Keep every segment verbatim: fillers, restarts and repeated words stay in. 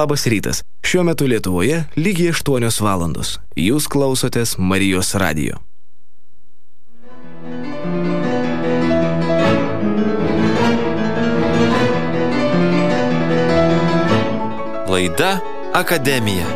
Labas rytas. Šiuo metu Lietuvoje lygiai aštuonios valandos. Jūs klausotės Marijos radijo. Laida Akademija.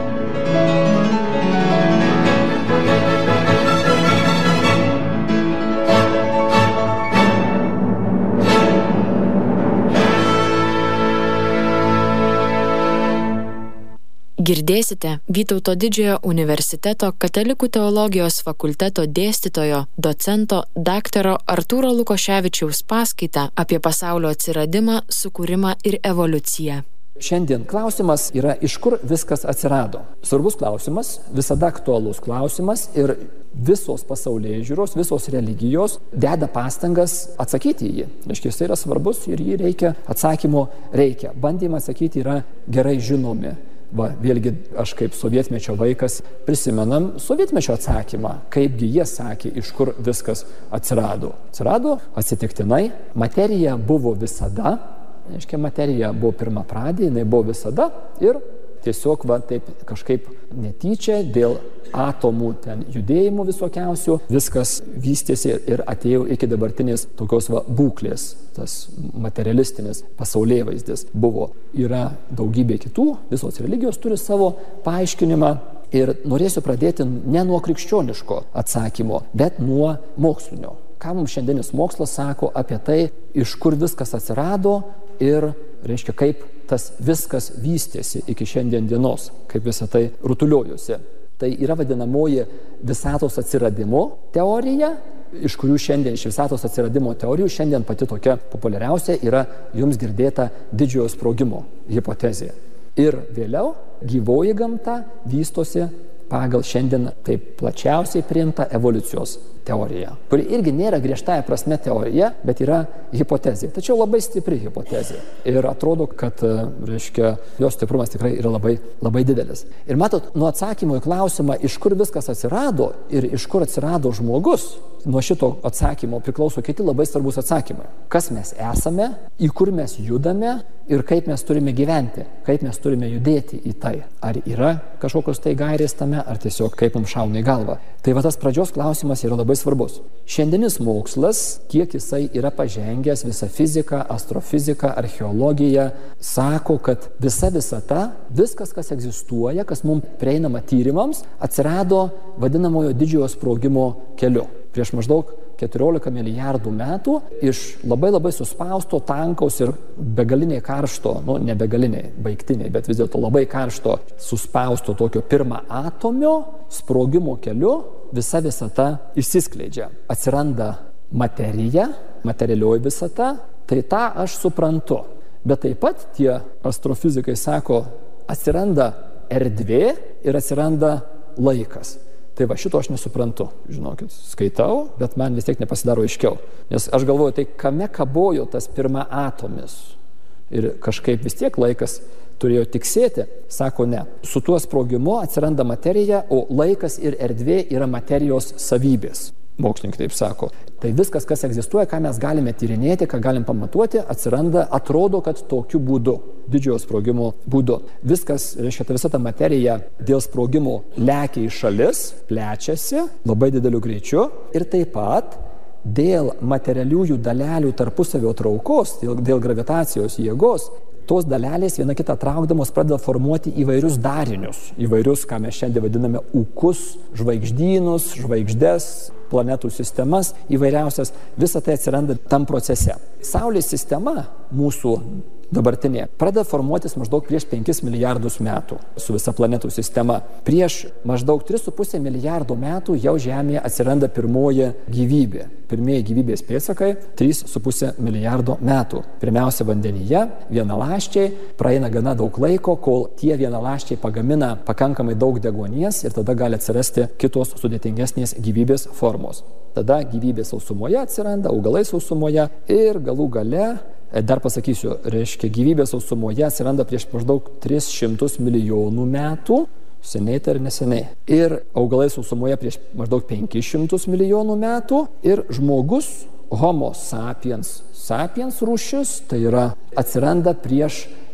Girdėsite Vytauto Didžiojo universiteto Katalikų teologijos fakulteto dėstytojo, docento, daktaro Artūro Lukoševičiaus paskaitą apie pasaulio atsiradimą, sukūrimą ir evoliuciją. Šiandien klausimas yra, iš kur viskas atsirado. Svarbus klausimas, visada aktualus klausimas ir visos pasaulyje žiūros, visos religijos deda pastangas atsakyti į jį. Reiškia, jis yra svarbus ir jį reikia, atsakymo reikia. Bandymai atsakyti yra gerai žinomi. Va, vėlgi aš kaip sovietmečio vaikas prisimenam sovietmečio atsakymą, kaipgi jie sakė, iš kur viskas atsirado. Atsirado atsitiktinai, materija buvo visada, reiškia, materija buvo pirma pradė, jinai buvo visada ir tiesiog va, taip kažkaip netyčia dėl atomų ten judėjimų visokiausių, viskas vystėsi ir atėjo iki dabartinės tokios va, būklės, tas materialistinis pasaulėvaizdis buvo. Yra daugybė kitų, visos religijos turi savo paaiškinimą ir norėsiu pradėti ne nuo krikščioniško atsakymo, bet nuo mokslinio. Ką mums šiandienis mokslas sako apie tai, iš kur viskas atsirado ir, reiškia, kaip tas viskas vystėsi iki šiandien dienos, kaip visą tai rutuliojosi. Tai yra vadinamoji visatos atsiradimo teorija, iš kurių šiandien, iš visatos atsiradimo teorijų, šiandien pati tokia populiariausia yra jums girdėta didžiojo sprogimo hipotezė. Ir vėliau gyvoji gamta vystosi pagal šiandien taip plačiausiai priimtą evoliucijos teoriją, kuri irgi nėra griežtąja prasme teorija, bet yra hipotezė. Tačiau labai stipri hipotezė. Ir atrodo, kad, reiškia, jos stiprumas tikrai yra labai, labai didelis. Ir matot, nuo atsakymo į klausimą, iš kur viskas atsirado ir iš kur atsirado žmogus, nuo šito atsakymo priklauso kiti labai svarbus atsakymai. Kas mes esame, į kur mes judame ir kaip mes turime gyventi, kaip mes turime judėti į tai. Ar yra kažkokios tai gairės tame, ar tiesiog kaip mums šauna į galvą. Tai va tas pradžios klausimas yra labai svarbus. Šiandienis mokslas, kiek jisai yra pažengęs, visa fizika, astrofizika, archeologija, sako, kad visa visata, viskas, kas egzistuoja, kas mums prieinama tyrimams, atsirado vadinamojo didžiojo sprogimo keliu. Prieš maždaug keturiolika milijardų metų iš labai labai suspausto, tankaus ir begaliniai karšto, nu ne begaliniai, baigtiniai, bet vis dėlto labai karšto suspausto tokio pirmą atomio sprogimo keliu visa visata išsiskleidžia. Atsiranda materija, materialioji visata, tai tą aš suprantu. Bet taip pat tie astrofizikai sako, atsiranda erdvė ir atsiranda laikas. Tai va, šito aš nesuprantu, žinokit, skaitau, bet man vis tiek nepasidaro aiškiau. Nes aš galvoju, tai kame kabojo tas pirma atomis? Ir kažkaip vis tiek laikas turėjo tiksėti, sako ne. Su tuo sprogimu atsiranda materija, o laikas ir erdvė yra materijos savybės. Mokslininkai taip sako. Tai viskas, kas egzistuoja, ką mes galime tyrinėti, ką galim pamatuoti, atsiranda, atrodo, kad tokiu būdu, didžiojo sprogimo būdu. Viskas, reiškia, ta visa ta materija dėl sprogimo lekia į šalis, plečiasi labai dideliu greičiu ir taip pat dėl materialiųjų dalelių tarpusavio traukos, dėl, dėl gravitacijos jėgos, tos dalelės viena kitą traukdamos pradeda formuoti įvairius darinius, įvairius, ką mes šiandien vadiname ūkus, žvaigždynus, žvaigždes, planetų sistemas, įvairiausias, visa tai atsiranda tam procese. Saulės sistema mūsų dabartinė pradeda formuotis maždaug prieš penkis milijardus metų su visa planetų sistema. Prieš maždaug tris su puse milijardo metų jau Žemėje atsiranda pirmoji gyvybė. Pirmieji gyvybės pėdsakai trys su puse milijardo metų. Pirmiausia vandenyje, vienaląsčiai, praeina gana daug laiko, kol tie vienaląsčiai pagamina pakankamai daug deguonies ir tada gali atsirasti kitos sudėtingesnės gyvybės formos. Tada gyvybė sausumoje atsiranda, augalai sausumoje ir galų gale, dar pasakysiu, reiškia, gyvybė sausumoje atsiranda prieš maždaug tris šimtus milijonų metų, seniai tai ir neseniai. Ir augalai sausumoje prieš maždaug penkis šimtus milijonų metų ir žmogus, homo sapiens, sapiens rūšis, tai yra atsiranda prieš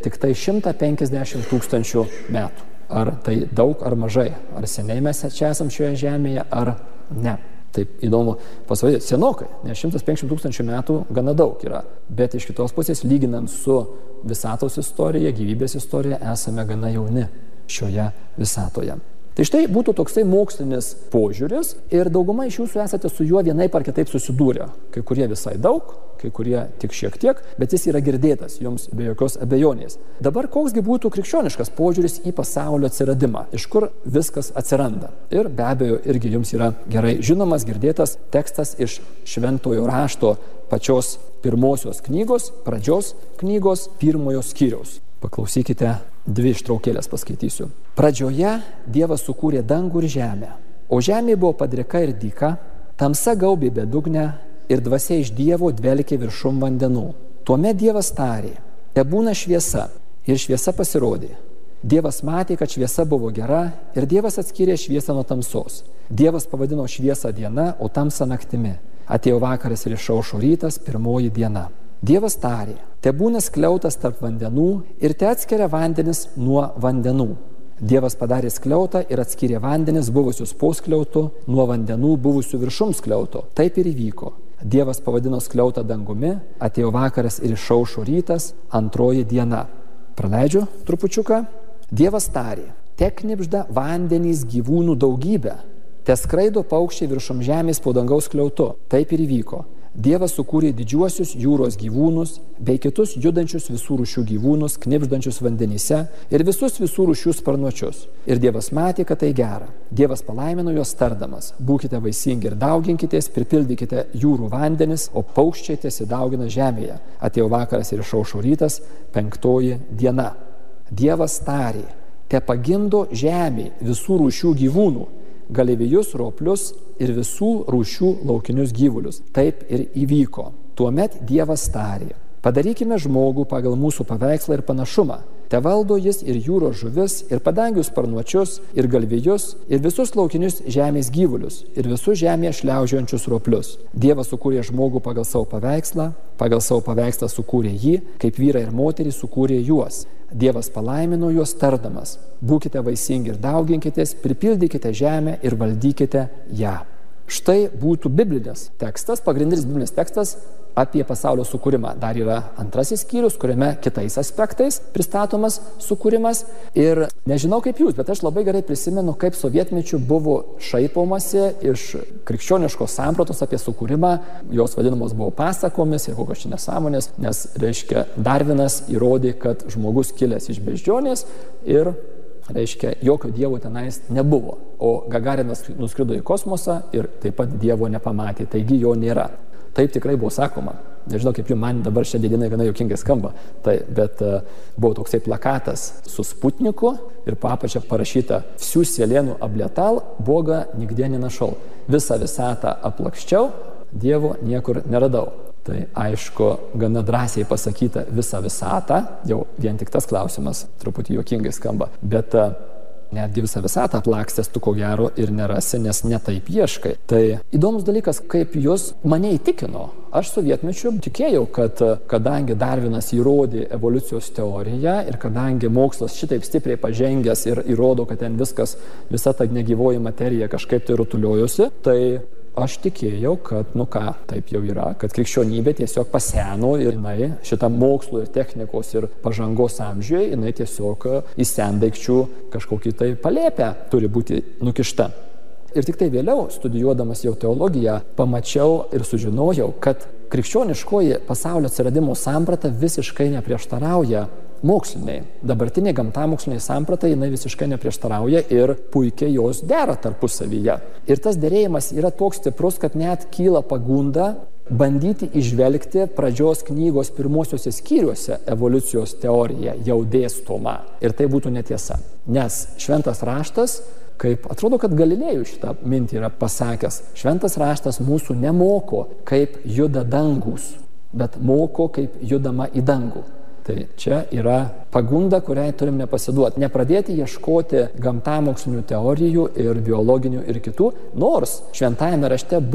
tik tai šimtą penkiasdešimt tūkstančių metų. Ar tai daug ar mažai? Ar seniai mes čia esam šioje žemėje, ar ne? Taip įdomu pasvadėti, senokai, nes šimtas penkiasdešimt tūkstančių metų gana daug yra. Bet iš kitos pusės, lyginant su visatos istorija, gyvybės istorija, esame gana jauni šioje visatoje. Tai štai būtų toksai mokslinis požiūris ir dauguma iš jūsų esate su juo vienaip ar kitaip susidūrę. Kai kurie visai daug, kai kurie tik šiek tiek, bet jis yra girdėtas jums be jokios abejonės. Dabar koksgi būtų krikščioniškas požiūris į pasaulio atsiradimą, iš kur viskas atsiranda. Ir be abejo irgi jums yra gerai žinomas, girdėtas tekstas iš šventojo rašto pačios pirmosios knygos, pradžios knygos, pirmojo skyriaus. Paklausykite, dvi ištraukėlės paskaitysiu. Pradžioje Dievas sukūrė dangų ir žemę, o žemė buvo padrika ir dyka, tamsa gaubė bedugnę ir dvasia iš Dievo dvelkė viršum vandenų. Tuomet Dievas tarė, tebūna šviesa, ir šviesa pasirodė. Dievas matė, kad šviesa buvo gera, ir Dievas atskyrė šviesą nuo tamsos. Dievas pavadino šviesą diena, o tamsą naktimi. Atėjo vakaras ir išaušo rytas, pirmoji diena. Dievas tarė, tebūna skliautas tarp vandenų ir te atskiria vandenis nuo vandenų. Dievas padarė skliautą ir atskyrė vandenis buvusius po skliautu nuo vandenų buvusių viršum skliauto. Taip ir įvyko. Dievas pavadino skliautą dangumi, atėjo vakaras ir išaušo rytas, antroji diena. Praleidžiu trupučiuką. Dievas tarė, te knibžda vandenys gyvūnų daugybę, te skraido paukščiai viršum žemės po dangaus skliautu. Taip ir įvyko. Dievas sukūrė didžiuosius jūros gyvūnus bei kitus judančius visų rūšių gyvūnus, knibždančius vandenyse ir visus visų rūšių sparnuočius. Ir Dievas matė, kad tai gera. Dievas palaimino juos tardamas, būkite vaisingi ir dauginkitės, pripildykite jūrų vandenis, o paukščiai tesidaugina žemėje. Atėjo vakaras ir išaušo rytas, penktoji diena. Dievas tarė, te pagimdo žemė visų rūšių gyvūnų, galvijus, roplius ir visų rūšių laukinius gyvulius. Taip ir įvyko. Tuomet Dievas tarė, padarykime žmogų pagal mūsų paveikslą ir panašumą. Te valdo jis ir jūros žuvis, ir padangių sparnuočius, ir galvijus, ir visus laukinius žemės gyvulius, ir visus žemėje šliaužiojančius roplius. Dievas sukūrė žmogų pagal savo paveikslą, pagal savo paveikslą sukūrė jį, kaip vyrą ir moterį sukūrė juos. Dievas palaimino juos tardamas, būkite vaisingi ir dauginkitės, pripildykite žemę ir valdykite ją. Štai būtų biblinis tekstas, pagrindinis biblinis tekstas apie pasaulio sukūrimą. Dar yra antrasis skyrius, kuriame kitais aspektais pristatomas sukūrimas. Ir nežinau kaip jūs, bet aš labai gerai prisimenu, kaip sovietmečiu buvo šaipomasi iš krikščioniškos sampratos apie sukūrimą. Jos vadinamos buvo pasakomis ir kokios čia nesąmonės, nes, reiškia, Darvinas įrodė, kad žmogus kilęs iš beždžionės ir, reiškia, jokio dievo tenais nebuvo. O Gagarinas nuskrido į kosmosą ir taip pat dievo nepamatė, taigi jo nėra. Taip tikrai buvo sakoma. Nežinau, kaip jums man dabar šią dieną gana juokingai skamba. Tai, bet uh, buvo toksai plakatas su Sputniku ir po apačia parašyta Всю вселенную облетал, Бога нигде не нашел. Visą visatą aplakščiau, Dievo niekur neradau. Tai aišku, gana drąsiai pasakyta visą visatą, jau vien tik tas klausimas truputį juokingai skamba. Bet uh, netgi visą visatą aplakstęs tu ko gero ir nerasi, nes netaip ieškai. Tai įdomus dalykas, kaip jūs mane įtikino. Aš sovietmečiu tikėjau, kad kadangi Darvinas įrodė evoliucijos teoriją ir kadangi mokslas šitaip stipriai pažengęs ir įrodo, kad ten viskas, visa ta negyvoji materija kažkaip tai rutuliojosi, tai aš tikėjau, kad, nu ką, taip jau yra, kad krikščionybė tiesiog paseno ir jinai šitą mokslo ir technikos ir pažangos amžiuje, jinai tiesiog į sendaikčių kažkokį tai palėpę turi būti nukišta. Ir tik tai vėliau, studijuodamas jau teologiją, pamačiau ir sužinojau, kad krikščioniškoji pasaulio atsiradimo samprata visiškai neprieštarauja moksliniai. Dabartiniai gamtamoksliniai sampratai jinai visiškai neprieštarauja ir puikiai jos dera tarpusavyje. Ir tas derėjimas yra toks stiprus, kad net kyla pagunda bandyti įžvelgti pradžios knygos pirmosiuose skyriuose evoliucijos teoriją jau dėstoma. Ir tai būtų netiesa. Nes šventas raštas, kaip atrodo, kad Galilėjus šitą mintį yra pasakęs, šventas raštas mūsų nemoko, kaip juda dangus, bet moko, kaip judama į dangų. Tai čia yra pagunda, kuriai turim nepasiduoti. Nepradėti ieškoti gamtamokslinių teorijų ir biologinių ir kitų, nors šventajame rašte bus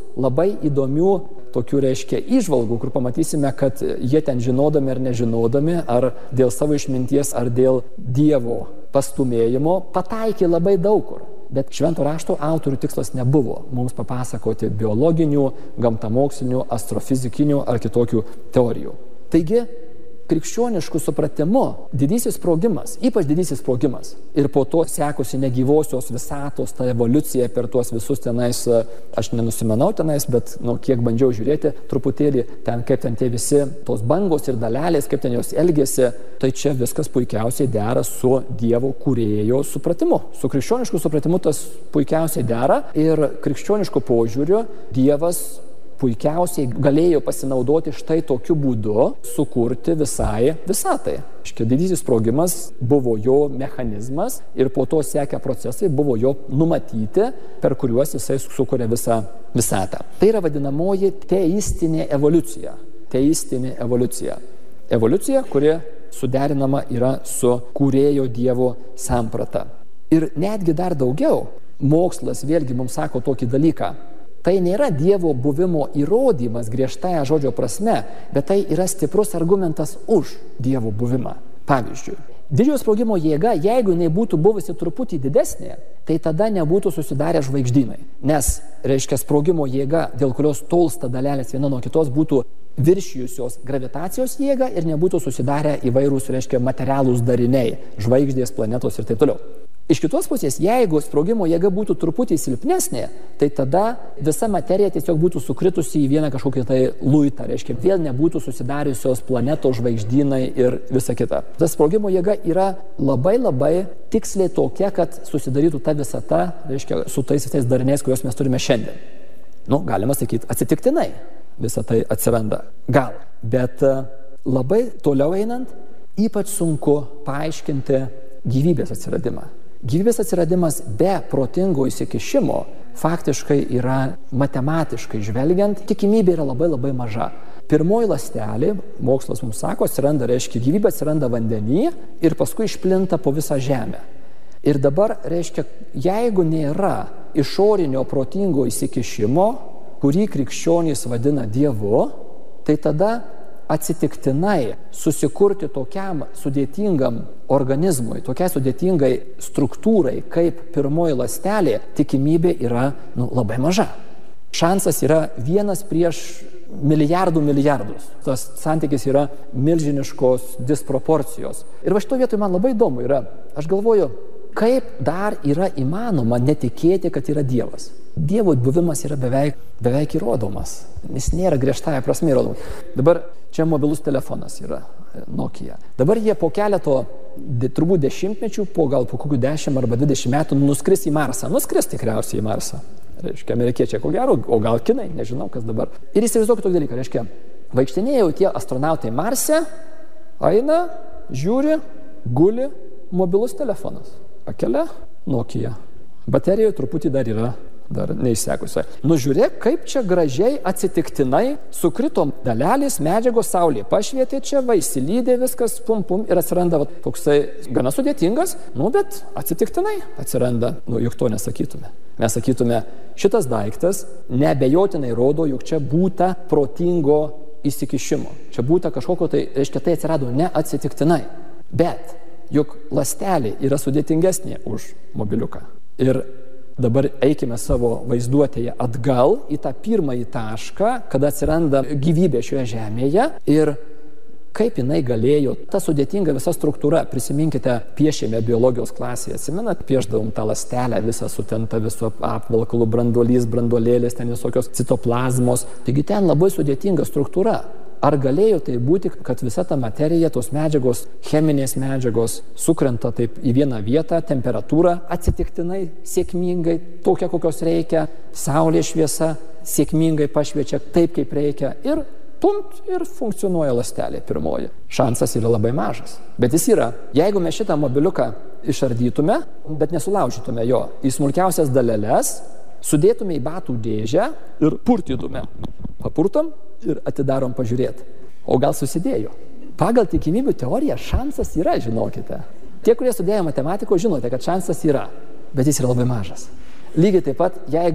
labai įdomių tokių, reiškia, įžvalgų, kur pamatysime, kad jie ten žinodami ar nežinodami, ar dėl savo išminties, ar dėl Dievo pastumėjimo, pataikė labai daug kur. Bet švento rašto autorių tikslas nebuvo mums papasakoti biologinių, gamtamokslinių, astrofizikinių ar kitokių teorijų. Taigi, krikščioniškų supratimu didysis sprogimas, ypač didysis sprogimas ir po to sekusi negyvosios visatos, ta evoliucija per tuos visus tenais, aš nenusimanau tenais, bet nu, kiek bandžiau žiūrėti truputėlį ten, kaip ten tie visi tos bangos ir dalelės, kaip ten jos elgėsi, tai čia viskas puikiausiai dera su Dievo kūrėjo supratimu. Su krikščionišku supratimu tas puikiausiai dera ir krikščionišku požiūriu Dievas puikiausiai galėjo pasinaudoti štai tokiu būdu sukurti visai visatai. Škia didysis sprogimas buvo jo mechanizmas ir po to sekę procesai buvo jo numatyti, per kuriuos jisai sukuria visą visatą. Tai yra vadinamoji teistinė evoliucija. Teistinė evoliucija. Evoliucija, kuri suderinama yra su kūrėjo Dievo samprata. Ir netgi dar daugiau, mokslas vėlgi mums sako tokį dalyką. Tai nėra Dievo buvimo įrodymas griežtąja žodžio prasme, bet tai yra stiprus argumentas už Dievo buvimą. Pavyzdžiui, didžiojo sprogimo jėga, jeigu jinai būtų buvusi truputį didesnė, tai tada nebūtų susidarę žvaigždynai. Nes, reiškia, sprogimo jėga, dėl kurios tolsta dalelės viena nuo kitos, būtų viršijusios gravitacijos jėgą ir nebūtų susidarę įvairūs, reiškia, materialūs dariniai, žvaigždės, planetos ir taip toliau. Iš kitos pusės, jeigu sprogimo jėga būtų truputį silpnesnė, tai tada visa materija tiesiog būtų sukritusi į vieną kažkokį tai luitą, reiškia, vėl nebūtų susidariusios planetos, žvaigždynai ir visa kita. Tas sprogimo jėga yra labai labai tiksliai tokia, kad susidarytų ta visata, reiškia, su tais visais dariniais, kuriuos mes turime šiandien. Nu, galima sakyti, atsitiktinai visa tai atsiranda. Gal. Bet labai toliau einant, ypač sunku paaiškinti gyvybės atsiradimą. Gyvybės atsiradimas be protingo įsikišimo faktiškai yra matematiškai žvelgiant, tikimybė yra labai labai maža. Pirmoji ląstelė, mokslas mums sako, atsiranda, reiškia, gyvybė atsiranda vandenyj ir paskui išplinta po visą žemę. Ir dabar, reiškia, jeigu nėra išorinio protingo įsikišimo, kurį krikščionys vadina Dievu, tai tada atsitiktinai susikurti tokiam sudėtingam organizmui, tokiai sudėtingai struktūrai, kaip pirmoji ląstelė, tikimybė yra nu, labai maža. Šansas yra vienas prieš milijardų milijardus. Tas santykis yra milžiniškos disproporcijos. Ir va šito vietoj man labai įdomu yra, aš galvoju, kaip dar yra įmanoma netikėti, kad yra Dievas. Dievo buvimas yra beveik, beveik įrodomas. Jis nėra griežtąja prasme įrodomas. Dabar čia mobilus telefonas yra Nokia. Dabar jie po keleto, turbūt dešimtmečių, po gal po kokių dešimt arba dvidešimt metų nuskris į Marsą. Nuskris tikriausiai į Marsą. Reiškia, amerikiečiai ko gero, o gal kinai, nežinau kas dabar. Ir įsivaizduokit tokį dalyką, reiškia, vaikštinėjau tie astronautai Marse, eina, žiūri, guli mobilus telefonas. Pakelia Nokia. Baterijoje truputį dar yra, dar neįsekusi. Nu žiūrėk, kaip čia gražiai atsitiktinai sukrito dalelės, medžiagos, saulė pašvietė čia, va, įsilydė viskas, pum pum ir atsiranda va, toksai gana sudėtingas, nu bet atsitiktinai atsiranda, nu juk to nesakytume. Mes sakytume, šitas daiktas neabejotinai rodo, juk čia būta protingo įsikišimo. Čia būta kažkokio tai, reiškia, tai atsirado neatsitiktinai. Bet juk ląstelė yra sudėtingesnė už mobiliuką. Ir dabar eikime savo vaizduotėje atgal į tą pirmąjį tašką, kada atsiranda gyvybė šioje žemėje ir kaip jinai galėjo, ta sudėtinga visa struktūra, prisiminkite, piešėme biologijos klasėje, atsimenat, piešdavom tą ląstelę visą sutentą viso apvalkalų, branduolys, branduolėlės, ten visokios citoplazmos, taigi ten labai sudėtinga struktūra. Ar galėjo tai būti, kad visa ta materija, tos medžiagos, cheminės medžiagos sukrenta taip į vieną vietą, temperatūra atsitiktinai, sėkmingai, tokia kokios reikia, saulės šviesa sėkmingai pašviečia taip, kaip reikia ir pumt ir funkcionuoja ląstelė pirmoji. Šansas yra labai mažas. Bet jis yra. Jeigu mes šitą mobiliuką išardytume, bet nesulaužytume jo į smulkiausias daleles, sudėtume į batų dėžę ir purtytume. Papurtom ir atidarom pažiūrėti. O gal susidėjo? Pagal tikimybių teoriją šansas yra, žinokite. Tie, kurie studėjo matematiko, žinote, kad šansas yra, bet jis yra labai mažas. Lygiai taip pat, jeigu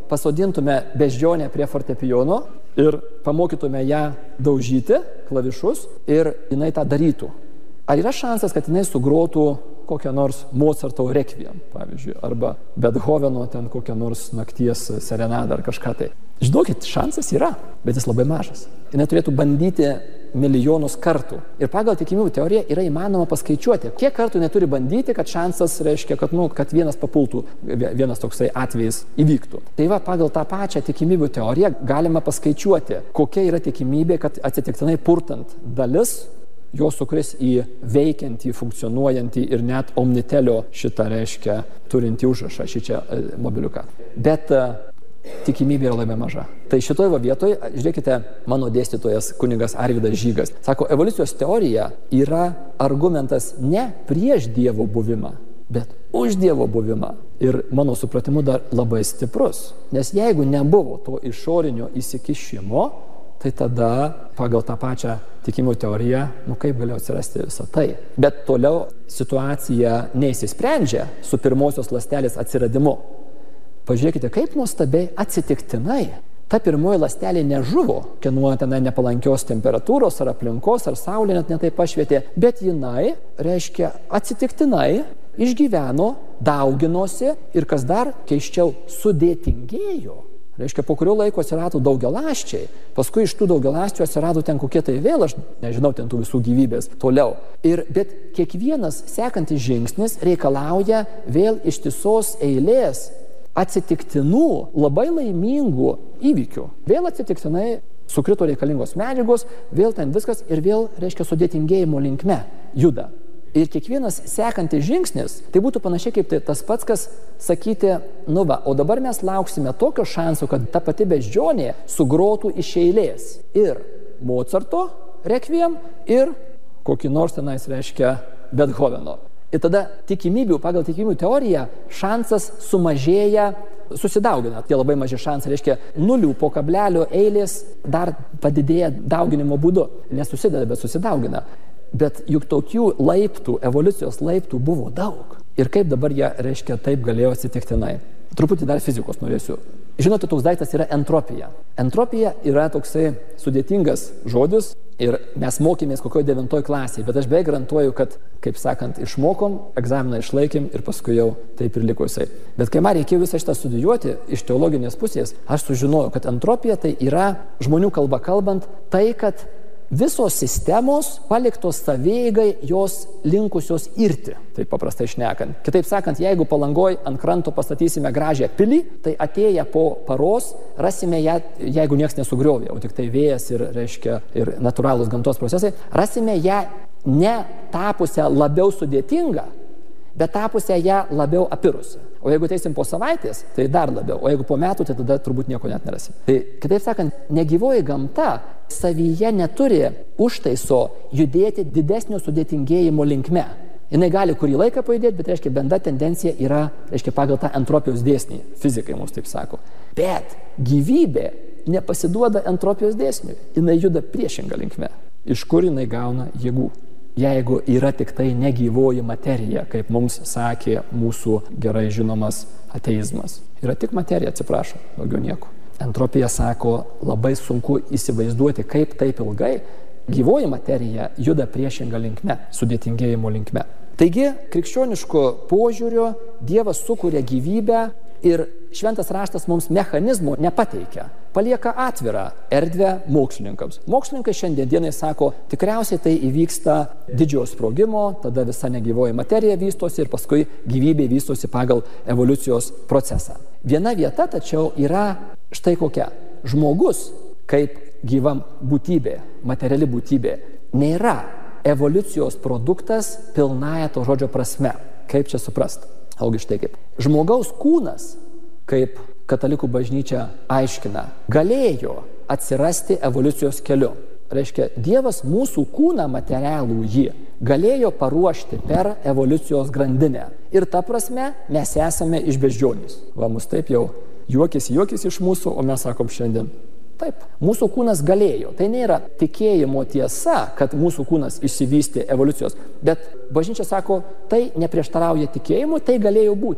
pasodintume beždžionę prie fortepijono ir pamokytume ją daužyti klavišus ir jinai tą darytų. Ar yra šansas, kad jinai sugrotų kokią nors Mozarto rekviem, pavyzdžiui, arba Bethoveno ten kokią nors nakties serenadą ar kažką tai? Žinokit, šansas yra, bet jis labai mažas. Jinai turėtų bandyti milijonus kartų. Ir pagal tikimybių teoriją yra įmanoma paskaičiuoti, kiek kartų jinai turi bandyti, kad šansas reiškia, kad, nu, kad vienas papultų, vienas toksai atvejis įvyktų. Tai va, pagal tą pačią tikimybių teoriją galima paskaičiuoti, kokia yra tikimybė, kad atsitiktinai purtant dalis jos sukris į veikiantį, funkcionuojantį ir net omnitelio šitą reiškia turintį užrašą, šį čia mobiliuką. Bet tikimybė yra labai maža. Tai šitoje va vietoje, žiūrėkite, mano dėstytojas kunigas Arvydas Žygas sako, evoliucijos teorija yra argumentas ne prieš Dievo buvimą, bet už Dievo buvimą. Ir mano supratimu dar labai stiprus. Nes jeigu nebuvo to išorinio įsikišimo, tai tada pagal tą pačią tikimų teoriją, nu kaip galėjo atsirasti visą tai. Bet toliau situacija neįsisprendžia su pirmosios ląstelės atsiradimu. Pažiūrėkite, kaip nuostabiai atsitiktinai ta pirmoji ląstelė nežuvo, nuo tenai nepalankios temperatūros ar aplinkos, ar saulė net netai pašvietė, bet jinai, reiškia, atsitiktinai išgyveno, dauginosi ir kas dar keiščiau sudėtingėjo. Reiškia, po kurio laiko atsirado daugialąsčiai, paskui iš tų daugialąsčių atsirado ten kokie tai vėl, aš nežinau, ten tų visų gyvybės toliau. Ir, bet kiekvienas sekantis žingsnis reikalauja vėl ištisos eilės atsitiktinų, labai laimingų įvykių. Vėl atsitiktinai sukrito reikalingos medžiagos, vėl ten viskas ir vėl, reiškia, sudėtingėjimo linkme juda. Ir kiekvienas sekantis žingsnis, tai būtų panašiai kaip tai tas pats, kas sakyti, nu va, o dabar mes lauksime tokio šansų, kad ta pati beždžionė sugrotų iš eilės ir Mozarto rekviem ir kokį nors tenais, reiškia, Bethoveno. Ir tada tikimybių, pagal tikimybių teoriją, šansas sumažėja, susidaugina. Tie labai maži šansai, reiškia, nulių po kablelio eilės dar padidėja dauginimo būdu. Nesusideda, bet susidaugina. Bet juk tokių laiptų, evoliucijos laiptų buvo daug. Ir kaip dabar jie, reiškia, taip galėjo atsitiktinai. Truputį dar fizikos norėsiu. Žinote, toks daiktas yra entropija. Entropija yra toksai sudėtingas žodis ir mes mokėmės kokioje devintoj klasėje, bet aš beveik garantuoju, kad, kaip sakant, išmokom, egzaminą išlaikėm ir paskui jau taip ir liko jisai. Bet kai man reikėjo visą šitą studijuoti iš teologinės pusės, aš sužinojau, kad entropija tai yra, žmonių kalba kalbant, tai, kad visos sistemos paliktos savieigai jos linkusios irti, taip paprastai šnekant. Kitaip sakant, jeigu Palangoj ant kranto pastatysime gražią pilį, tai atėję po paros rasime ją, jeigu nieks nesugriovė, o tik tai vėjas ir, reiškia, ir natūralūs gamtos procesai, rasime ją ne tapusią labiau sudėtingą, bet tapusią ją labiau apirusią. O jeigu teisim po savaitės, tai dar labiau, o jeigu po metų, tai tada turbūt nieko net nerasim. Tai kitaip sakant, negyvoji gamta savyje neturi užtaiso judėti didesnio sudėtingėjimo linkme. Jinai gali kurį laiką pajudėti, bet, reiškia, bendra tendencija yra, reiškia, pagal tą entropijos dėsnį. Fizikai mums taip sako. Bet gyvybė nepasiduoda entropijos dėsniui. Jinai juda priešingą linkme. Iš kur jinai gauna jėgų? Jeigu yra tik tai negyvoji materija, kaip mums sakė mūsų gerai žinomas ateizmas. Yra tik materija, atsiprašau, daugiau nieko. Entropija sako, labai sunku įsivaizduoti, kaip taip ilgai gyvoji materija juda priešingą linkme, sudėtingėjimo linkme. Taigi, krikščioniško požiūrio Dievas sukuria gyvybę ir šventas raštas mums mechanizmų nepateikia. Palieka atvirą erdvę mokslininkams. Mokslininkai šiandien dienai sako, tikriausiai tai įvyksta didžiojo sprogimo, tada visa negyvoji materija vystosi ir paskui gyvybė vystosi pagal evoliucijos procesą. Viena vieta tačiau yra štai kokia. Žmogus, kaip gyva būtybė, materiali būtybė, nėra evoliucijos produktas pilnąja to žodžio prasme. Kaip čia suprast? Augi štai kaip. Žmogaus kūnas, kaip katalikų bažnyčia aiškina, galėjo atsirasti evoliucijos keliu. Reiškia, Dievas mūsų kūną materialų jį galėjo paruošti per evoliucijos grandinę. Ir ta prasme mes esame iš beždžionės. Va, mus taip jau juokis, juokis iš mūsų, o mes sakom šiandien. Taip, mūsų kūnas galėjo. Tai nėra tikėjimo tiesa, kad mūsų kūnas išsivystė evoliucijos, bet bažnyčia sako, tai neprieštarauja tikėjimu, tai galėjo būti.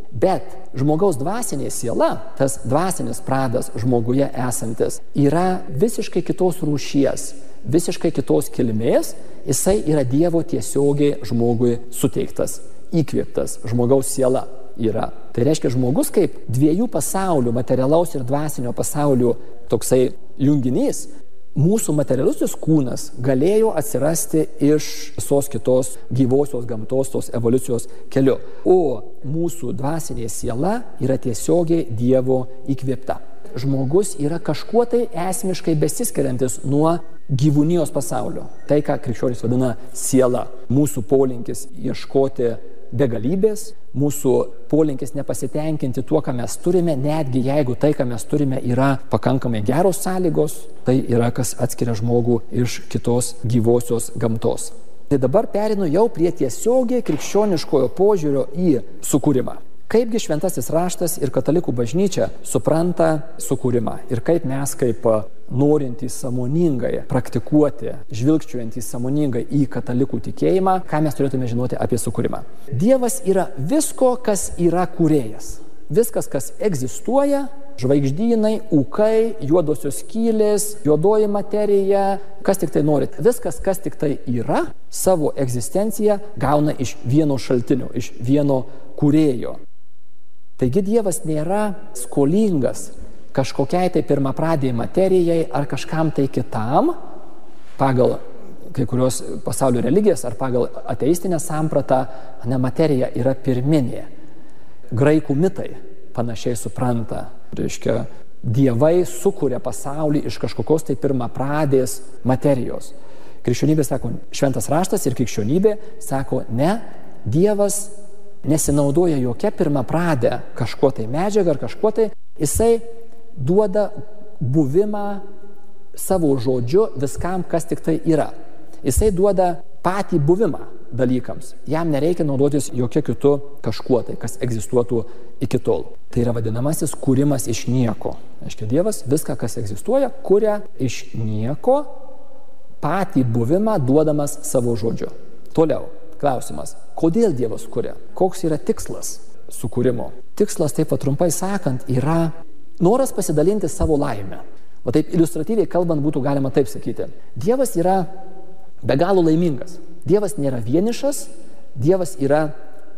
Bet žmogaus dvasinė siela, tas dvasinis pradas žmoguje esantis, yra visiškai kitos rūšies, visiškai kitos kilmės, jisai yra Dievo tiesiogiai žmogui suteiktas, įkvėptas, žmogaus siela yra. Tai reiškia, žmogus kaip dviejų pasaulių, materialaus ir dvasinio pasaulių toksai junginys, mūsų materialusis kūnas galėjo atsirasti iš visos kitos gyvosios gamtos, tos evoliucijos keliu. O mūsų dvasinė siela yra tiesiogiai Dievo įkvėpta. Žmogus yra kažkuo tai esmiškai besiskiriantis nuo gyvūnijos pasaulio. Tai, ką krikščionys vadina siela. Mūsų polinkis ieškoti begalybės, mūsų polinkis nepasitenkinti tuo, ką mes turime, netgi jeigu tai, ką mes turime, yra pakankamai geros sąlygos, tai yra, kas atskiria žmogų iš kitos gyvosios gamtos. Tai dabar perinu jau prie tiesiogiai krikščioniškojo požiūrio į sukūrimą. Kaipgi šventasis raštas ir katalikų bažnyčia supranta sukūrimą ir kaip mes kaip norintys sąmoningai praktikuoti, žvilgčiuojantys sąmoningai į katalikų tikėjimą, ką mes turėtume žinoti apie sukūrimą. Dievas yra visko, kas yra kūrėjas. Viskas, kas egzistuoja, žvaigždynai, ūkai, juodosios skylės, juodoji materija, kas tik tai norit. Viskas, kas tik tai yra, savo egzistenciją gauna iš vieno šaltinio, iš vieno kūrėjo. Taigi Dievas nėra skolingas kažkokiai tai pirmapradiai materijai ar kažkam tai kitam, pagal kai kurios pasaulio religijas ar pagal ateistinę sampratą, ne, materija yra pirminė. Graikų mitai panašiai supranta, reiškia, dievai sukuria pasaulį iš kažkokios tai pirmapradės materijos. Krikščionybė sako, šventas raštas ir krikščionybė sako, ne, Dievas nesinaudoja jokia pirmapradė kažkuo tai medžiaga ar kažkuo tai, jisai duoda buvimą savo žodžiu viskam, kas tik tai yra. Jisai duoda patį buvimą dalykams. Jam nereikia naudotis jokia kitu kažkuo tai, kas egzistuotų iki tol. Tai yra vadinamasis kūrimas iš nieko. Aiškiai, Dievas viską, kas egzistuoja, kuria iš nieko, patį buvimą duodamas savo žodžiu. Toliau. Klausimas, kodėl Dievas kuria? Koks yra tikslas sukūrimo? Tikslas, taip pat trumpai sakant, yra noras pasidalinti savo laimę. O taip iliustratyviai kalbant būtų galima taip sakyti. Dievas yra be galo laimingas. Dievas nėra vienišas, Dievas yra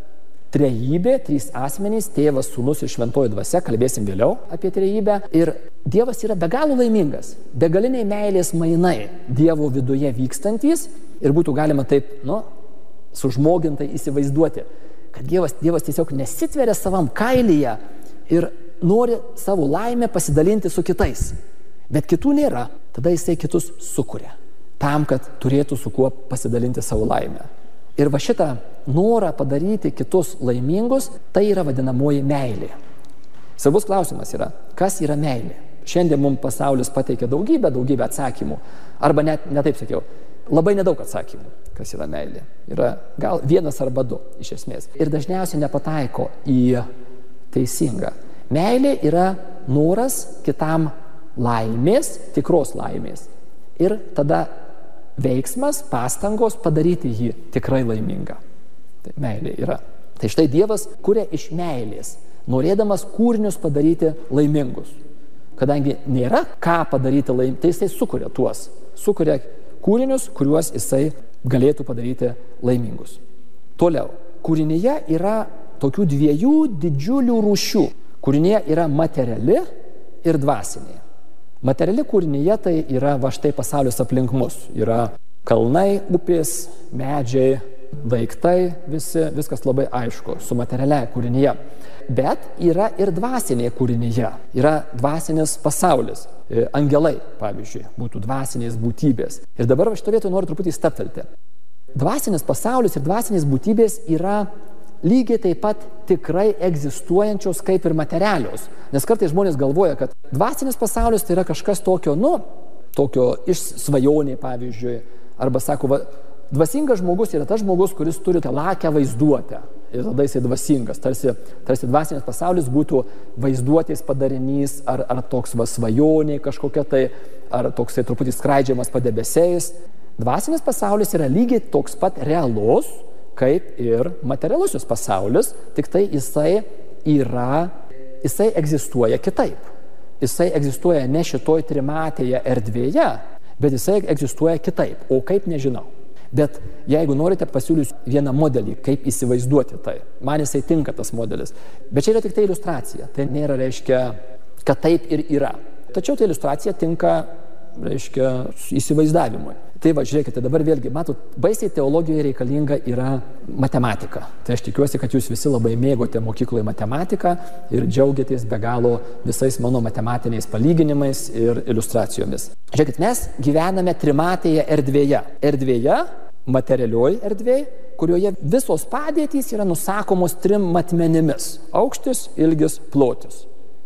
trejybė, trys asmenys, tėvas, sūnus ir šventoji dvasia, kalbėsim vėliau apie trejybę. Ir Dievas yra be galo laimingas. Begaliniai meilės mainai Dievo viduje vykstantys ir būtų galima taip, nu, sužmogintai įsivaizduoti, kad Dievas, Dievas tiesiog nesitveria savam kailyje ir nori savo laimę pasidalinti su kitais. Bet kitų nėra, tada jisai kitus sukuria, tam, kad turėtų su kuo pasidalinti savo laimę. Ir va šitą norą padaryti kitus laimingus, tai yra vadinamoji meilė. Svarbus klausimas yra, kas yra meilė? Šiandien mums pasaulis pateikia daugybę, daugybę atsakymų. Arba net, ne taip sakiau, labai nedaug atsakymų, kas yra meilė. Yra gal vienas arba du, iš esmės. Ir dažniausiai nepataiko į teisingą. Meilė yra noras kitam laimės, tikros laimės. Ir tada veiksmas, pastangos padaryti jį tikrai laimingą. Tai meilė yra. Tai štai Dievas kuria iš meilės, norėdamas kūrinius padaryti laimingus. Kadangi nėra ką padaryti laimingus, tai jisai sukuria tuos. Sukuria kūrinius, kuriuos jisai galėtų padaryti laimingus. Toliau, kūrinyje yra tokių dviejų didžiulių rūšių. Kūrinyje yra materiali ir dvasinė. Materiali kūrinyje tai yra va štai pasaulis aplink mus. Yra kalnai, upės, medžiai, daiktai, visi, viskas labai aišku, su materialia kūrinyje. Bet yra ir dvasinė kūrinyje. Yra dvasinis pasaulis. Angelai, pavyzdžiui, būtų dvasinės būtybės. Ir dabar šito vietoje noriu truputį stabtelti. Dvasinis pasaulis ir dvasinės būtybės yra lygiai taip pat tikrai egzistuojančios kaip ir materialios. Nes kartais žmonės galvoja, kad dvasinis pasaulis tai yra kažkas tokio, nu, tokio iš svajonė, pavyzdžiui. Arba sako, va, dvasingas žmogus yra tas žmogus, kuris turi tą lakią vaizduotę. Ir tada jisai dvasingas. Tarsi, tarsi dvasinis pasaulis būtų vaizduotės padarinys, ar, ar toks va, svajonė kažkokia tai, ar toksai truputį skraidžiamas padebesiais. Dvasinis pasaulis yra lygiai toks pat realus, kaip ir materialusis pasaulis, tik tai jisai yra, jisai egzistuoja kitaip. Jisai egzistuoja ne šitoj trimatėje erdvėje, bet jisai egzistuoja kitaip. O kaip, nežinau. Bet jeigu norite, pasiūlysiu vieną modelį, kaip įsivaizduoti tai. Man jisai tinka tas modelis. Bet čia yra tik tai iliustracija. Tai nėra, reiškia, kad taip ir yra. Tačiau ta iliustracija tinka, reiškia, įsivaizdavimui. Tai va, žiūrėkite, dabar vėlgi, matot, baisiai teologijoje reikalinga yra matematika. Tai aš tikiuosi, kad jūs visi labai mėgote mokykloje matematiką ir džiaugiatės be galo visais mano matematiniais palyginimais ir iliustracijomis. Žiūrėkit, mes gyvename trimatėje erdvėje. Erdvėje, materialioj erdvėje, kurioje visos padėtys yra nusakomos trim matmenimis. Aukštis, ilgis, plotis.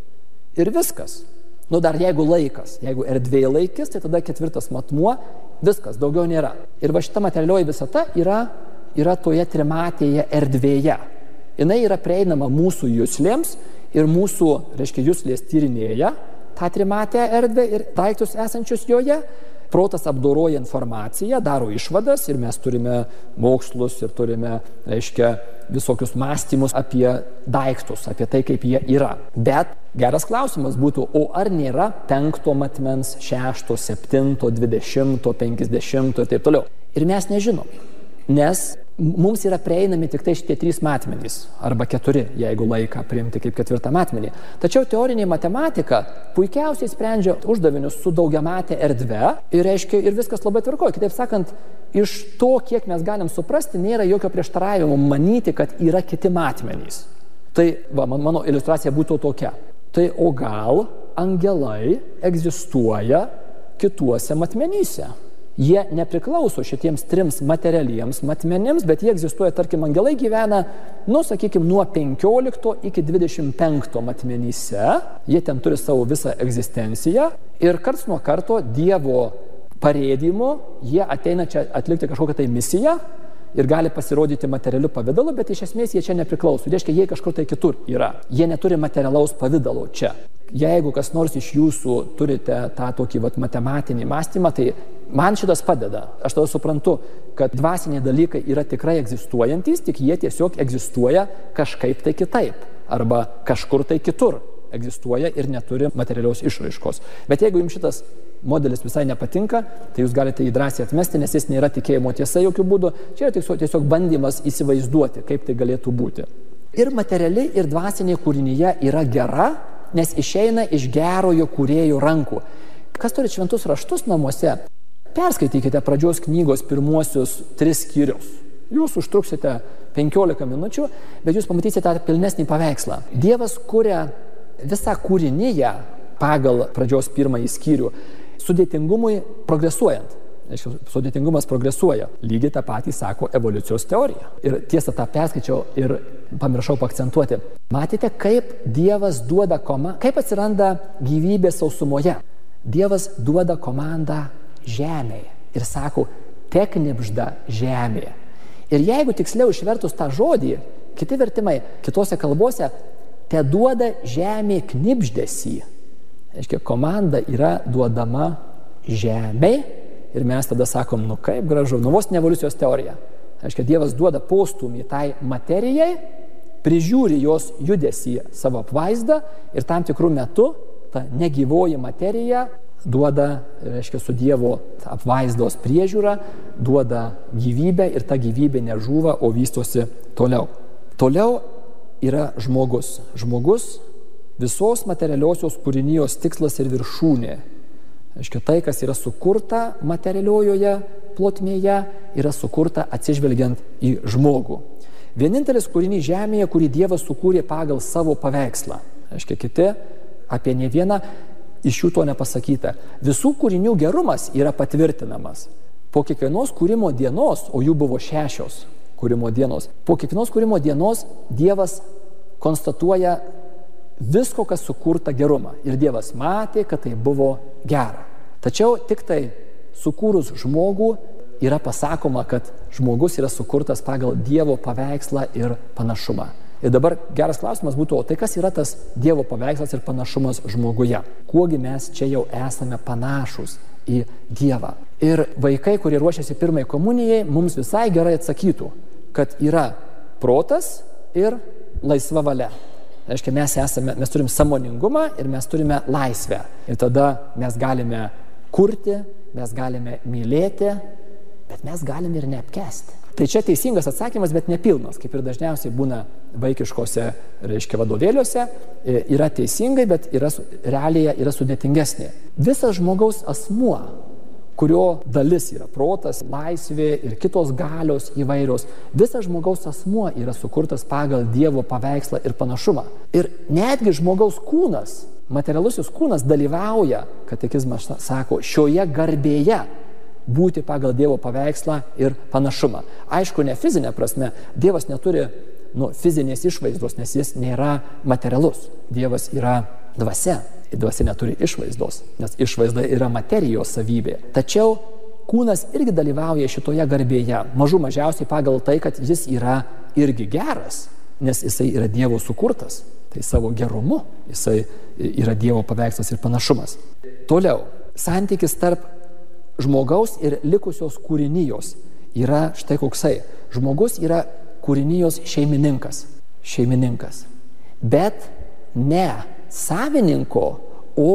Ir viskas. Nu dar jeigu laikas, jeigu erdvėje laikis, tai tada ketvirtas matmuo, viskas, daugiau nėra. Ir va šita materialioji visata yra, yra toje trimatėje erdvėje. Jinai yra prieinama mūsų juslėms ir mūsų, reiškia, juslės tyrinėja tą trimatę erdvę ir daiktus esančius joje. Protas apdoroja informaciją, daro išvadas ir mes turime mokslus ir turime, reiškia, visokius mąstymus apie daiktus, apie tai, kaip jie yra. Bet geras klausimas būtų, o ar nėra penkto matmens, šešto, septinto, dvidešimto, penkisdešimto ir taip toliau. Ir mes nežinom, nes mums yra prieinami tik tai šitie trys matmenys, arba keturi, jeigu laiką priimti kaip ketvirtą matmenį. Tačiau teorinė matematika puikiausiai sprendžia uždavinius su daugiamatė erdve ir, reiškia, ir viskas labai tvarkoja. Kitaip sakant, iš to, kiek mes galim suprasti, nėra jokio prieštaravimo manyti, kad yra kiti matmenys. Tai, va, mano iliustracija būtų tokia. Tai o gal angelai egzistuoja kituose matmenyse? Jie nepriklauso šitiems trims materialiems matmenims, bet jie egzistuoja, tarkim, angelai gyvena, nu, sakykime, nuo penkiolikto iki dvidešimt penkto matmenyse, jie ten turi savo visą egzistenciją ir karts nuo karto Dievo parėdimu jie ateina čia atlikti kažkokią tai misiją ir gali pasirodyti materialiu pavidalu, bet iš esmės jie čia nepriklauso. Reiškia, jie kažkur tai kitur yra. Jie neturi materialaus pavidalo čia. Jeigu kas nors iš jūsų turite tą tokį vat, matematinį mąstymą, tai man šitas padeda. Aš tada suprantu, kad dvasiniai dalykai yra tikrai egzistuojantys, tik jie tiesiog egzistuoja kažkaip tai kitaip. Arba kažkur tai kitur egzistuoja ir neturi materialiaus išraiškos. Bet jeigu jums šitas modelis visai nepatinka, tai jūs galite jį drąsiai atmesti, nes jis nėra tikėjimo tiesa jokių būdų. Čia yra tiesiog, tiesiog bandymas įsivaizduoti, kaip tai galėtų būti. Ir materiali, ir dvasinė kūrinyje yra gera, nes išeina iš gerojo kūrėjo rankų. Kas turi šventus raštus namuose, perskaitykite pradžios knygos pirmuosius tris skyrius. Jūs užtruksite penkiolika minučių, bet jūs pamatysite tą pilnesnį paveikslą. Dievas kuria visą kūrinyje pagal pradžios pirmąjį skyrių, sudėtingumui progresuojant. Sudėtingumas progresuoja. Lygiai tą patį sako evoliucijos teorija. Ir tiesą tą perskaičiau ir pamiršau paakcentuoti. Matėte, kaip Dievas duoda komandą, kaip atsiranda gyvybė sausumoje. Dievas duoda komandą žemėje ir sako, te knibžda žemėje. Ir jeigu tiksliau išvertus tą žodį, kiti vertimai, kitose kalbose, te duoda žemė knibždesį. Reiškia, komanda yra duodama žemėj ir mes tada sakom, nu kaip gražu, nu vos ne evoliucijos teorija. Reiškia, Dievas duoda postūmį tai materijai, prižiūri jos judesį savo apvaizdą ir tam tikrų metu ta negyvoji materija duoda, reiškia, su Dievo apvaizdos priežiūra, duoda gyvybę ir ta gyvybė nežūva, o vystosi toliau. Toliau yra žmogus. Žmogus visos materialiosios kūrinijos tikslas ir viršūnė. Aiškia, tai, kas yra sukurta materialiojoje plotmėje, yra sukurta atsižvelgiant į žmogų. Vienintelis kūrinys žemėje, kurį Dievas sukūrė pagal savo paveikslą. Aiškia, kiti apie ne vieną iš jų to nepasakyta. Visų kūrinių gerumas yra patvirtinamas. Po kiekvienos kūrimo dienos, o jų buvo šešios kūrimo dienos, po kiekvienos kūrimo dienos Dievas konstatuoja visko, kas sukurta gerumą. Ir Dievas matė, kad tai buvo gera. Tačiau tik tai sukūrus žmogų yra pasakoma, kad žmogus yra sukurtas pagal Dievo paveikslą ir panašumą. Ir dabar geras klausimas būtų, o tai kas yra tas Dievo paveikslas ir panašumas žmoguje? Kuogi mes čia jau esame panašus į Dievą? Ir vaikai, kurie ruošiasi pirmai komunijai, mums visai gerai atsakytų, kad yra protas ir laisva valia. Reiškia, mes, esame, mes turim sąmoningumą ir mes turime laisvę. Ir tada mes galime kurti, mes galime mylėti, bet mes galime ir neapkęsti. Tai čia teisingas atsakymas, bet nepilnas, kaip ir dažniausiai būna vaikiškose, reiškia, vadovėliuose. Yra teisingai, bet yra, realija yra sudėtingesnė. Visas žmogaus asmuo, kurio dalis yra protas, laisvė ir kitos galios įvairios, visas žmogaus asmuo yra sukurtas pagal Dievo paveikslą ir panašumą. Ir netgi žmogaus kūnas, materialusis kūnas dalyvauja, katekizmas sako, šioje garbėje būti pagal Dievo paveikslą ir panašumą. Aišku, ne fizinė prasme, Dievas neturi nu, fizinės išvaizdos, nes jis nėra materialus. Dievas yra dvasia. Dvasia neturi išvaizdos, nes išvaizda yra materijos savybė. Tačiau kūnas irgi dalyvauja šitoje garbėje, mažų mažiausiai pagal tai, kad jis yra irgi geras, nes jisai yra Dievo sukurtas. Tai savo gerumu jisai yra Dievo paveikslas ir panašumas. Toliau, santykis tarp žmogaus ir likusios kūrinijos yra štai koksai. Žmogus yra kūrinijos šeimininkas. Šeimininkas. Bet ne savininko, o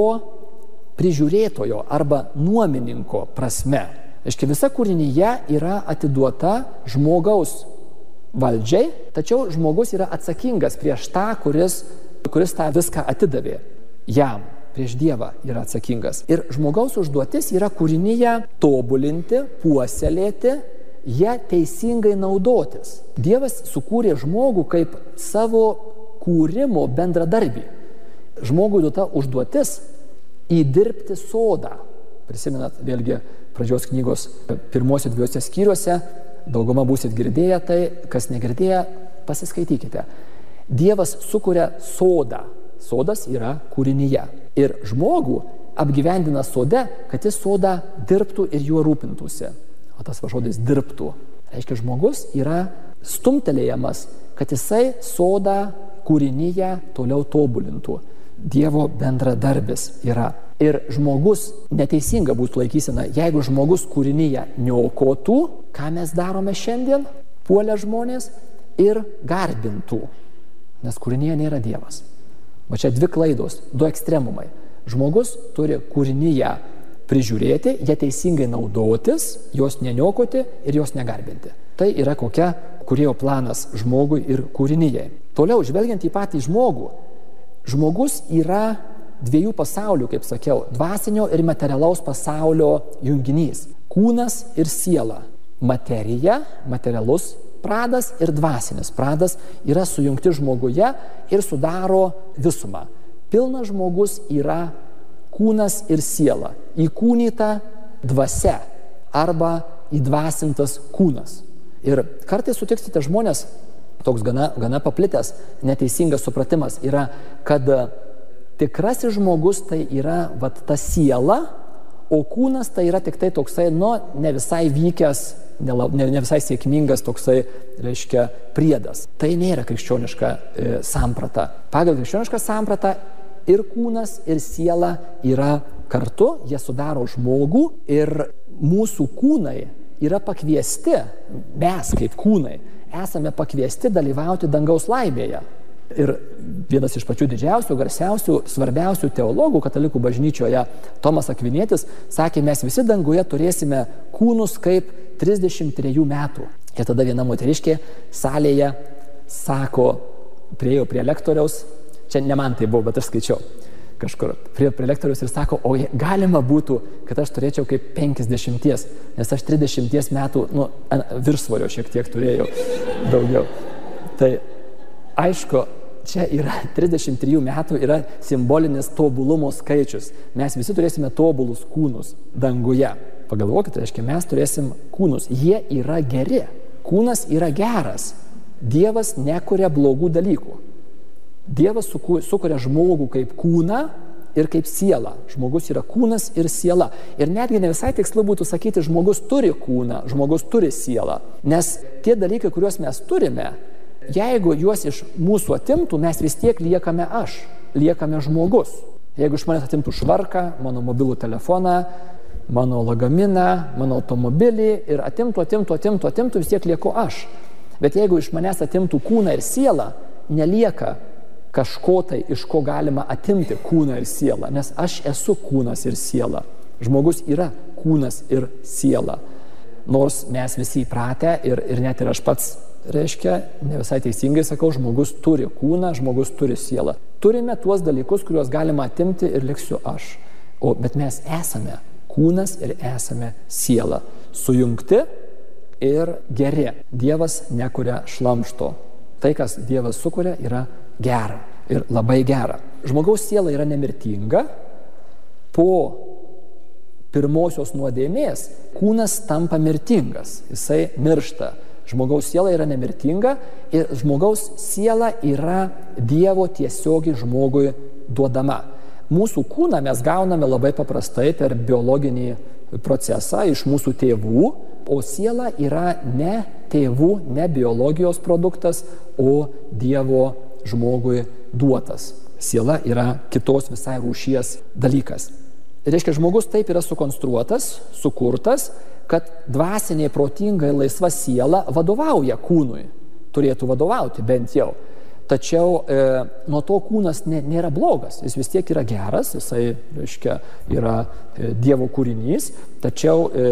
prižiūrėtojo arba nuomininko prasme. Reiškia, visa kūrinyje yra atiduota žmogaus valdžiai, tačiau žmogus yra atsakingas prieš tą, kuris, kuris tą viską atidavė jam. Prieš Dievą yra atsakingas. Ir žmogaus užduotis yra kūrinyje tobulinti, puoselėti, ją teisingai naudotis. Dievas sukūrė žmogų kaip savo kūrimo bendradarbį. Žmogui duota užduotis įdirbti sodą. Prisimenat vėlgi pradžios knygos pirmosios dviejose skyriuose, dauguma būsit girdėję, tai kas negirdėję, pasiskaitykite. Dievas sukuria sodą. Sodas yra kūrinyje. Ir žmogų apgyvendina sode, kad jis sodą dirbtų ir juo rūpintųsi. O tas va žodis dirbtų. Reiškia, žmogus yra stumtelėjamas, kad jisai sodą kūrinyje toliau tobulintų. Dievo bendradarbis yra. Ir žmogus neteisinga būtų laikysena, jeigu žmogus kūrinyje niokotų, ką mes darome šiandien, puolę žmonės, ir garbintų. Nes kūrinyje nėra Dievas. Va čia dvi klaidos, du ekstremumai. Žmogus turi kūrinyje prižiūrėti, ją teisingai naudotis, jos neniokoti ir jos negarbinti. Tai yra kokia kūrėjo planas žmogui ir kūrinyje. Toliau, žvelgiant į patį žmogų, žmogus yra dviejų pasaulių, kaip sakiau, dvasinio ir materialaus pasaulio junginys. Kūnas ir siela. Materija, materialus pradas ir dvasinis pradas yra sujungti žmoguje ir sudaro visumą. Pilnas žmogus yra kūnas ir siela, įkūnyta dvasia arba įdvasintas kūnas. Ir kartais sutiksite žmonės, toks gana, gana paplitęs neteisingas supratimas yra, kad tikrasis žmogus tai yra vat, ta siela, o kūnas tai yra tik tai toksai, nu, ne visai vykęs, ne, ne visai sėkmingas toksai, reiškia, priedas. Tai nėra krikščioniška e, samprata. Pagal krikščionišką sampratą ir kūnas, ir siela yra kartu, jie sudaro žmogų ir mūsų kūnai yra pakviesti, mes kaip kūnai, esame pakviesti dalyvauti dangaus laimėje. Ir vienas iš pačių didžiausių, garsiausių, svarbiausių teologų katalikų bažnyčioje, Tomas Akvinietis, sakė, mes visi danguje turėsime kūnus kaip trisdešimt trejų metų. Ir tada viena moteriškė salėje sako, priėjo prie lektoriaus, čia ne man tai buvo, bet aš skaičiau kažkur, prie, prie lektoriaus ir sako, o galima būtų, kad aš turėčiau kaip penkiasdešimties, nes aš trisdešimties metų, nu, viršsvorio šiek tiek turėjau daugiau. Tai aišku, čia yra trisdešimt trijų metų yra simbolinis tobulumo skaičius. Mes visi turėsime tobulus kūnus danguje. Pagalvokite, reiškia, mes turėsim kūnus. Jie yra geri. Kūnas yra geras. Dievas nekuria blogų dalykų. Dievas sukuria žmogų kaip kūną ir kaip sielą. Žmogus yra kūnas ir siela. Ir netgi ne visai tikslu būtų sakyti, žmogus turi kūną, žmogus turi sielą. Nes tie dalykai, kuriuos mes turime, jeigu juos iš mūsų atimtų, mes vis tiek liekame aš, liekame žmogus. Jeigu iš manęs atimtų švarką, mano mobilų telefoną, mano lagaminą, mano automobilį ir atimtų, atimtų, atimtų, atimtų, vis tiek lieku aš. Bet jeigu iš manęs atimtų kūną ir sielą, nelieka kažko tai, iš ko galima atimti kūną ir sielą, nes aš esu kūnas ir siela. Žmogus yra kūnas ir siela. Nors mes visi įpratę ir, ir net ir aš pats, reiškia, ne visai teisingai sakau, žmogus turi kūną, žmogus turi sielą. Turime tuos dalykus, kuriuos galima atimti ir liksiu aš. O, bet mes esame kūnas ir esame siela. Sujungti ir geri. Dievas nekuria šlamšto. Tai, kas Dievas sukuria, yra gera ir labai gera. Žmogaus siela yra nemirtinga. Po pirmosios nuodėmės kūnas tampa mirtingas. Jisai miršta. Žmogaus siela yra nemirtinga ir žmogaus siela yra Dievo tiesiogiai žmogui duodama. Mūsų kūną mes gauname labai paprastai per biologinį procesą iš mūsų tėvų, o siela yra ne tėvų, ne biologijos produktas, o Dievo žmogui duotas. Siela yra kitos visai rūšies dalykas. Reiškia, žmogus taip yra sukonstruotas, sukurtas, kad dvasinė, protinga ir laisva siela vadovauja kūnui. Turėtų vadovauti bent jau. Tačiau e, nuo to kūnas nė, nėra blogas. Jis vis tiek yra geras, jisai, reiškia, yra e, Dievo kūrinys, tačiau e,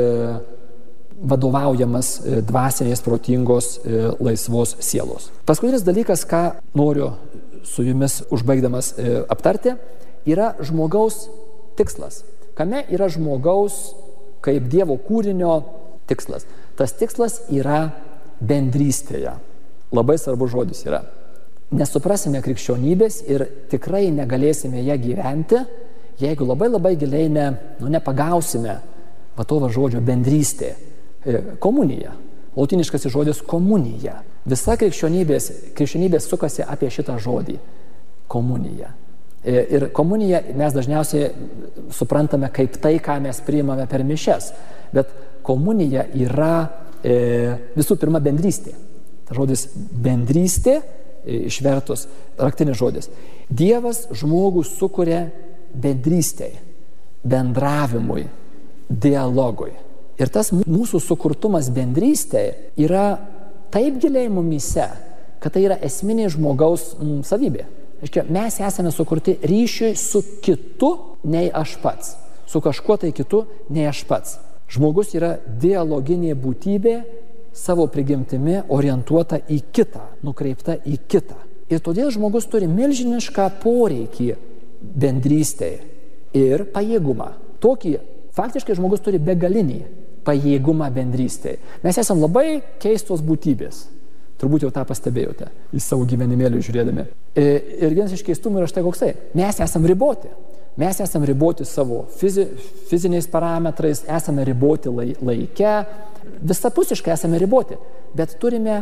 vadovaujamas e, dvasinės, protingos, e, laisvos sielos. Paskutinis dalykas, ką noriu su jumis užbaigdamas e, aptarti, yra žmogaus tikslas. Kame yra žmogaus kaip Dievo kūrinio tikslas? Tas tikslas yra bendrystėje. Labai svarbus žodis yra. Nesuprasime krikščionybės ir tikrai negalėsime ją gyventi, jeigu labai labai giliai ne, nu, nepagausime va to va žodžio bendrystė. Komunija. Lotiniškas žodis komunija. Visa krikščionybės, krikščionybės sukasi apie šitą žodį. Komunija. Ir komuniją mes dažniausiai suprantame kaip tai, ką mes priimame per mišias. Bet komunija yra e, visų pirma bendrystė. Ta žodis bendrystė, e, išvertus, raktinis žodis. Dievas žmogų sukuria bendrystėj, bendravimui, dialogui. Ir tas mūsų sukurtumas bendrystėj yra taip giliai mumyse, kad tai yra esminė žmogaus m, savybė. Mes esame sukurti ryšiui su kitu, nei aš pats. Su kažkuo tai kitu, nei aš pats. Žmogus yra dialoginė būtybė, savo prigimtimi orientuota į kitą, nukreipta į kitą. Ir todėl žmogus turi milžinišką poreikį bendrystėje ir pajėgumą. Tokį faktiškai žmogus turi begalinį pajėgumą bendrystėje. Mes esam labai keistos būtybės. Turbūt jau tą pastebėjote į savo gyvenimėlį žiūrėdami. Ir vienas iš keistumų yra štai koksai. Mes esam riboti. Mes esam riboti savo fizi, fiziniais parametrais, esame riboti lai, laike, visapusiškai esame riboti, bet turime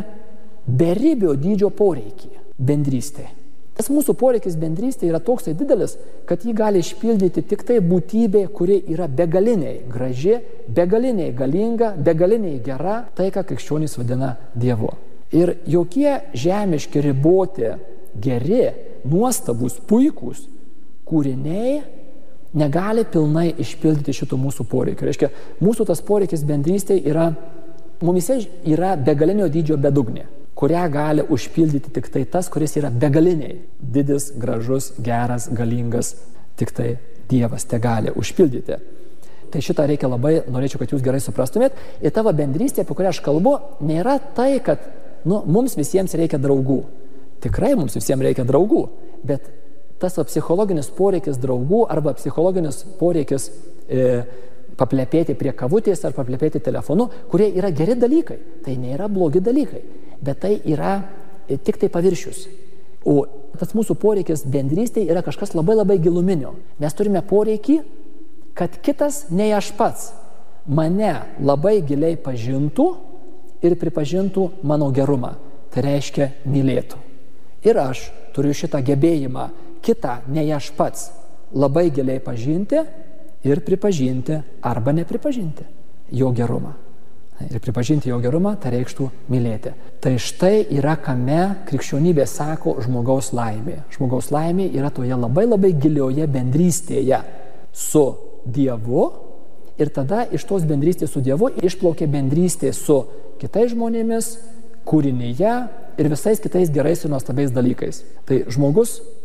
beribio dydžio poreikį bendrystėje. Tas mūsų poreikis bendrystėje yra toksai didelis, kad jį gali išpildyti tik tai būtybė, kuri yra begaliniai graži, begaliniai galinga, begaliniai gera, tai ką krikščionys vadina Dievu. Ir jokie žemiški riboti, geri, nuostabus, puikūs kūriniai negali pilnai išpildyti šitų mūsų poreikių. Reiškia, mūsų tas poreikis bendrystėje yra, mumise yra begalinio dydžio bedugnė, kurią gali užpildyti tik tai tas, kuris yra begaliniai, didis, gražus, geras, galingas, tik tai Dievas te gali užpildyti. Tai šitą reikia labai, norėčiau, kad jūs gerai suprastumėt. Ir tavo bendrystė, apie kurią aš kalbu, nėra tai, kad nu, mums visiems reikia draugų. Tikrai mums visiems reikia draugų, bet tas psichologinis poreikis draugų arba psichologinis poreikis e, paplepėti prie kavutės ar paplepėti telefonu, kurie yra geri dalykai. Tai nėra blogi dalykai, bet tai yra e, tik tai paviršius. O tas mūsų poreikis bendrystėje yra kažkas labai labai giluminio. Mes turime poreikį, kad kitas, nei aš pats, mane labai giliai pažintų ir pripažintų mano gerumą. Tai reiškia mylėtų. Ir aš turiu šitą gebėjimą kitą, nei aš pats, labai giliai pažinti ir pripažinti arba nepripažinti jo gerumą. Ir pripažinti jo gerumą, tai reikštų mylėti. Tai štai yra, kame krikščionybė sako žmogaus laimė. Žmogaus laimė yra toje labai labai gilioje bendrystėje su Dievu ir tada iš tos bendrystės su Dievu išplaukia bendrystė su kitais žmonėmis, kūrinyje, ir visais kitais gerais ir nuostabiais dalykais. Tai žmogus